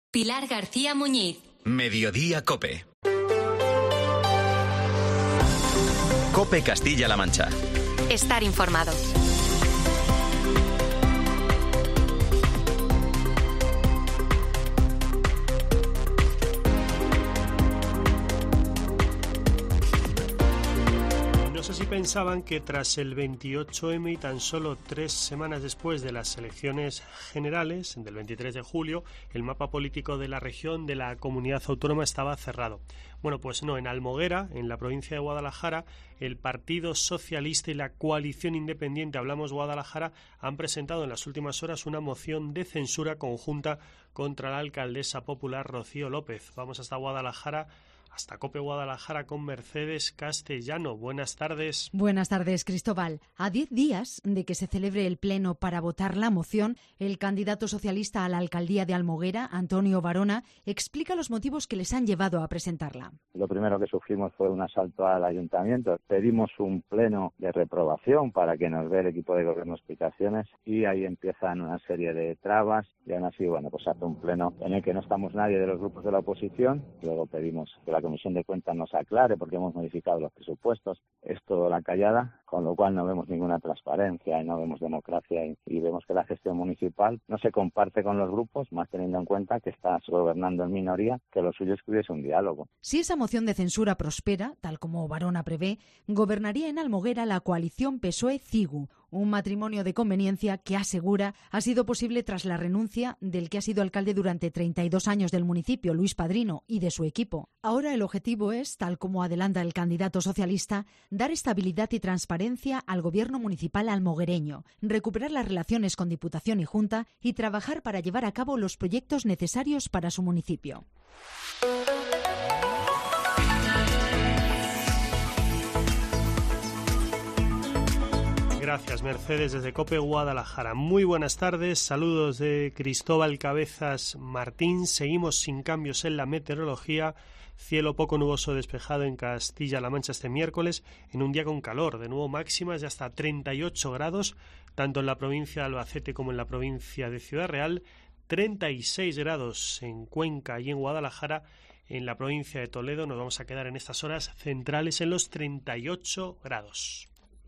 Pilar García Muñiz. Mediodía COPE. COPE Castilla-La Mancha. Estar informado. No sé si pensaban que tras el 28M y tan solo 3 semanas después de las elecciones generales, del 23 de julio, el mapa político de la región de la comunidad autónoma estaba cerrado. Bueno, pues no, en Almoguera, en la provincia de Guadalajara, el Partido Socialista y la Coalición Independiente Hablamos Guadalajara han presentado en las últimas horas una moción de censura conjunta contra la alcaldesa popular Rocío López. Vamos hasta Guadalajara, hasta COPE Guadalajara con Mercedes Castellano. Buenas tardes. Buenas tardes, Cristóbal. A 10 días de que se celebre el pleno para votar la moción, el candidato socialista a la alcaldía de Almoguera, Antonio Varona, explica los motivos que les han llevado a presentarla. Lo primero que sufrimos fue un asalto al ayuntamiento. Pedimos un pleno de reprobación para que nos dé el equipo de gobierno explicaciones y ahí empiezan una serie de trabas y aún así, pues hace un pleno en el que no estamos nadie de los grupos de la oposición. Luego pedimos que la Comisión de Cuentas nos aclare porque hemos modificado los presupuestos. Es todo la callada, con lo cual no vemos ninguna transparencia y no vemos democracia y vemos que la gestión municipal no se comparte con los grupos, más teniendo en cuenta que estás gobernando en minoría, que lo suyo es que hubiese un diálogo. Si esa moción de censura prospera, tal como Varona prevé, gobernaría en Almoguera la coalición PSOE-CIGU, un matrimonio de conveniencia que, asegura, ha sido posible tras la renuncia del que ha sido alcalde durante 32 años del municipio, Luis Padrino, y de su equipo. Ahora el objetivo es, tal como adelanta el candidato socialista, dar estabilidad y transparencia al gobierno municipal almoguereño, recuperar las relaciones con Diputación y Junta y trabajar para llevar a cabo los proyectos necesarios para su municipio. Gracias, Mercedes, desde COPE Guadalajara. Muy buenas tardes, saludos de Cristóbal Cabezas Martín. Seguimos sin cambios en la meteorología. Cielo poco nuboso despejado en Castilla-La Mancha este miércoles, en un día con calor, de nuevo máximas de hasta 38 grados, tanto en la provincia de Albacete como en la provincia de Ciudad Real, 36 grados en Cuenca y en Guadalajara. En la provincia de Toledo nos vamos a quedar en estas horas centrales en los 38 grados.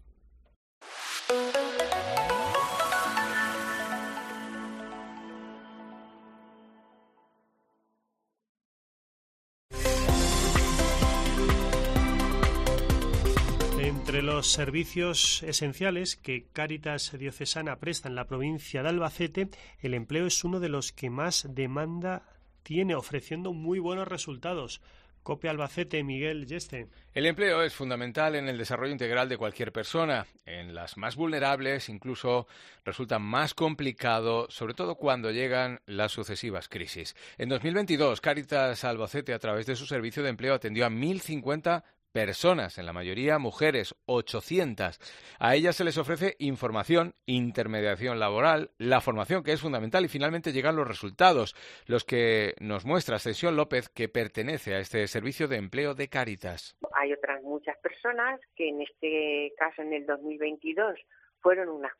Entre los servicios esenciales que Cáritas Diocesana presta en la provincia de Albacete, el empleo es uno de los que más demanda tiene, ofreciendo muy buenos resultados. COPE Albacete, Miguel Yeste. El empleo es fundamental en el desarrollo integral de cualquier persona. En las más vulnerables incluso resulta más complicado, sobre todo cuando llegan las sucesivas crisis. En 2022, Cáritas Albacete, a través de su servicio de empleo, atendió a 1.050 personas, en la mayoría mujeres, 800. A ellas se les ofrece información, intermediación laboral, la formación, que es fundamental, y finalmente llegan los resultados, los que nos muestra Ascensión López, que pertenece a este servicio de empleo de Cáritas. Hay otras muchas personas que en este caso, en el 2022, fueron unas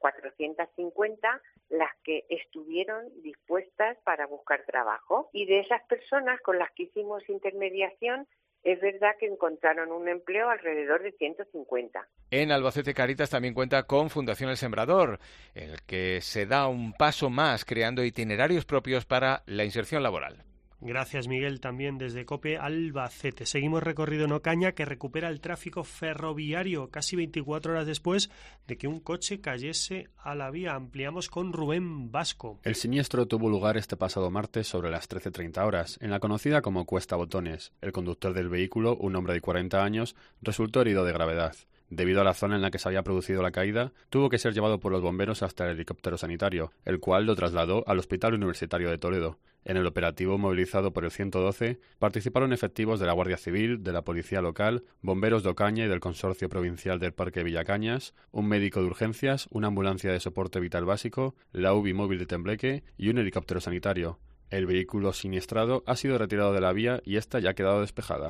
450 las que estuvieron dispuestas para buscar trabajo. Y de esas personas con las que hicimos intermediación, es verdad que encontraron un empleo alrededor de 150. En Albacete, Cáritas también cuenta con Fundación El Sembrador, el que se da un paso más creando itinerarios propios para la inserción laboral. Gracias, Miguel, también desde COPE Albacete. Seguimos recorrido en Ocaña, que recupera el tráfico ferroviario casi 24 horas después de que un coche cayese a la vía. Ampliamos con Rubén Vasco. El siniestro tuvo lugar este pasado martes sobre las 13:30 horas, en la conocida como Cuesta Botones. El conductor del vehículo, un hombre de 40 años, resultó herido de gravedad. Debido a la zona en la que se había producido la caída, tuvo que ser llevado por los bomberos hasta el helicóptero sanitario, el cual lo trasladó al Hospital Universitario de Toledo. En el operativo movilizado por el 112 participaron efectivos de la Guardia Civil, de la Policía Local, bomberos de Ocaña y del Consorcio Provincial del Parque Villacañas, un médico de urgencias, una ambulancia de soporte vital básico, la UBI móvil de Tembleque y un helicóptero sanitario. El vehículo siniestrado ha sido retirado de la vía y esta ya ha quedado despejada.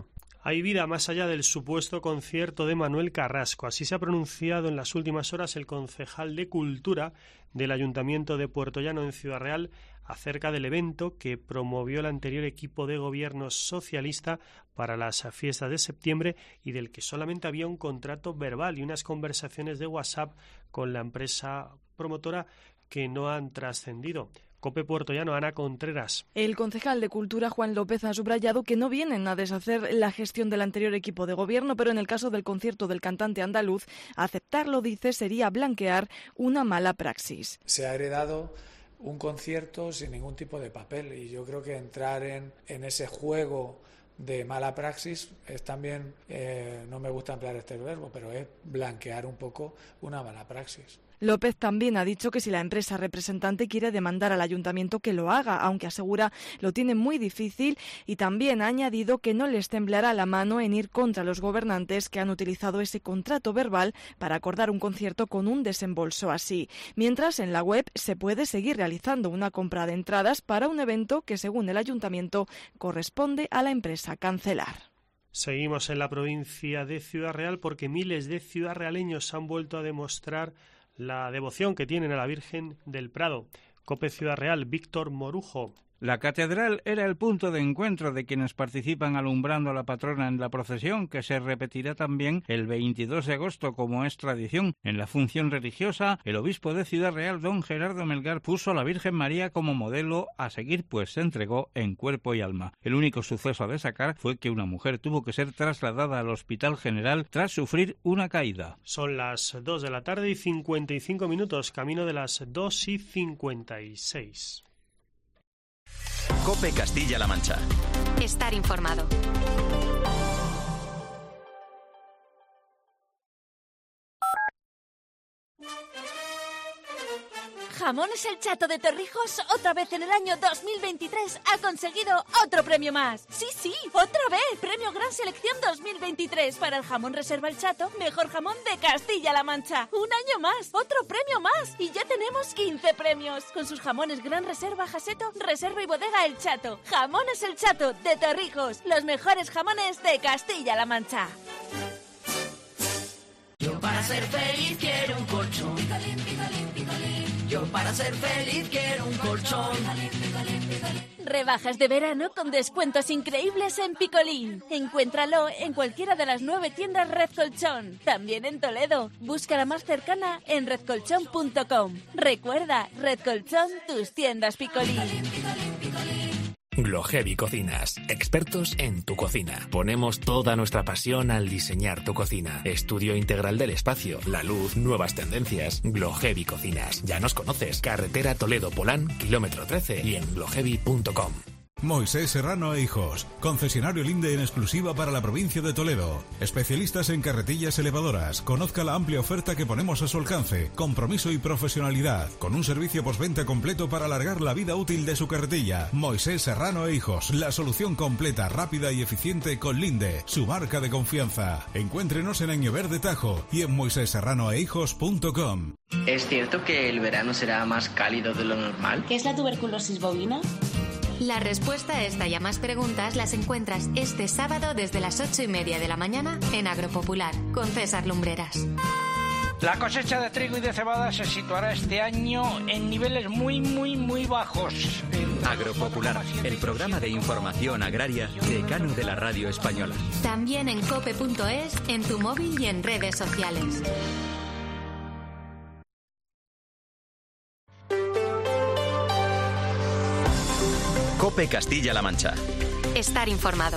Hay vida más allá del supuesto concierto de Manuel Carrasco. Así se ha pronunciado en las últimas horas el concejal de Cultura del Ayuntamiento de Puertollano en Ciudad Real acerca del evento que promovió el anterior equipo de gobierno socialista para las fiestas de septiembre y del que solamente había un contrato verbal y unas conversaciones de WhatsApp con la empresa promotora que no han trascendido. COPE Puertollano, Ana Contreras. El concejal de Cultura, Juan López, ha subrayado que no vienen a deshacer la gestión del anterior equipo de gobierno, pero en el caso del concierto del cantante andaluz, aceptarlo, dice, sería blanquear una mala praxis. Se ha heredado un concierto sin ningún tipo de papel y yo creo que entrar en ese juego de mala praxis es también, no me gusta emplear este verbo, pero es blanquear un poco una mala praxis. López también ha dicho que si la empresa representante quiere demandar al ayuntamiento que lo haga, aunque asegura lo tiene muy difícil, y también ha añadido que no les temblará la mano en ir contra los gobernantes que han utilizado ese contrato verbal para acordar un concierto con un desembolso así. Mientras, en la web se puede seguir realizando una compra de entradas para un evento que, según el ayuntamiento, corresponde a la empresa cancelar. Seguimos en la provincia de Ciudad Real porque miles de ciudadrealeños han vuelto a demostrar la devoción que tienen a la Virgen del Prado. COPE Ciudad Real, Víctor Morujo. La catedral era el punto de encuentro de quienes participan alumbrando a la patrona en la procesión, que se repetirá también el 22 de agosto, como es tradición. En la función religiosa, el obispo de Ciudad Real, don Gerardo Melgar, puso a la Virgen María como modelo a seguir, pues se entregó en cuerpo y alma. El único suceso a destacar fue que una mujer tuvo que ser trasladada al Hospital General tras sufrir una caída. Son las 2 de la tarde y 55 minutos, camino de las 2:56. COPE Castilla-La Mancha. Estar informado. Jamones El Chato de Torrijos, otra vez en el año 2023, ha conseguido otro premio más. Sí, otra vez. Premio Gran Selección 2023 para el jamón Reserva El Chato, mejor jamón de Castilla-La Mancha. Un año más, otro premio más. Y ya tenemos 15 premios. Con sus jamones Gran Reserva Jaseto, Reserva y Bodega El Chato. Jamones El Chato de Torrijos, los mejores jamones de Castilla-La Mancha. Yo para ser feliz quiero un colchón. Yo para ser feliz quiero un colchón. Rebajas de verano con descuentos increíbles en Picolín. Encuéntralo en cualquiera de las 9 tiendas Red Colchón. También en Toledo. Busca la más cercana en redcolchón.com. Recuerda, Red Colchón, tus tiendas Picolín. Glohevi Cocinas, expertos en tu cocina. Ponemos toda nuestra pasión al diseñar tu cocina. Estudio integral del espacio, la luz, nuevas tendencias. Glohevi Cocinas. Ya nos conoces. Carretera Toledo-Polán, kilómetro 13 y en glohevi.com. Moisés Serrano e Hijos, concesionario Linde en exclusiva para la provincia de Toledo. Especialistas en carretillas elevadoras. Conozca la amplia oferta que ponemos a su alcance. Compromiso y profesionalidad. Con un servicio postventa completo para alargar la vida útil de su carretilla. Moisés Serrano e Hijos, la solución completa, rápida y eficiente con Linde, su marca de confianza. Encuéntrenos en Año Verde Tajo y en moisésserranoehijos.com. ¿Es cierto que el verano será más cálido de lo normal? ¿Qué es la tuberculosis bovina? La respuesta a esta y a más preguntas las encuentras este sábado desde las 8:30 de la mañana en Agropopular con César Lumbreras. La cosecha de trigo y de cebada se situará este año en niveles muy bajos. Agropopular, el programa de información agraria decano de la radio española. También en cope.es, en tu móvil y en redes sociales. COPE Castilla-La Mancha. Estar informado.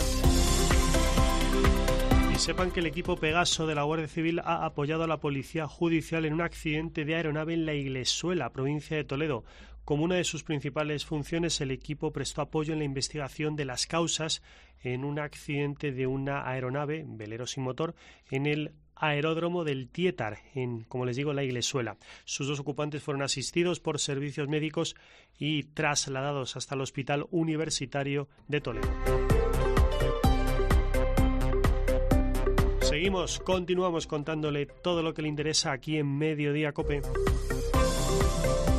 Y sepan que el equipo Pegaso de la Guardia Civil ha apoyado a la Policía Judicial en un accidente de aeronave en la Iglesuela, provincia de Toledo. Como una de sus principales funciones, el equipo prestó apoyo en la investigación de las causas en un accidente de una aeronave, velero sin motor, en el aeródromo del Tietar, en, como les digo, la Iglesuela. Sus dos ocupantes fueron asistidos por servicios médicos y trasladados hasta el Hospital Universitario de Toledo. Continuamos contándole todo lo que le interesa aquí en Mediodía COPE.